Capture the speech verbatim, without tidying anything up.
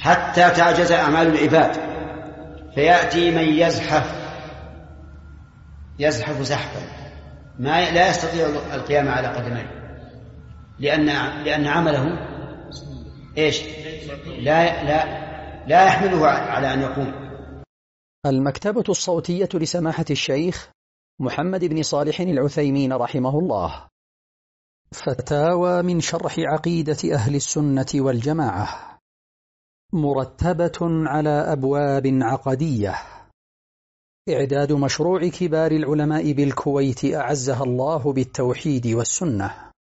حتى تعجز أعمال العباد، فيأتي من يزحف يزحف زحفا ما لا يستطيع القيام على قدميه، لأن لأن عمله إيش لا لا لا يحمله على أن يقوم. المكتبة الصوتية لسماحة الشيخ محمد بن صالح العثيمين رحمه الله. فتاوى من شرح عقيدة أهل السنة والجماعة، مرتبة على أبواب عقدية. إعداد مشروع كبار العلماء بالكويت أعزها الله بالتوحيد والسنة.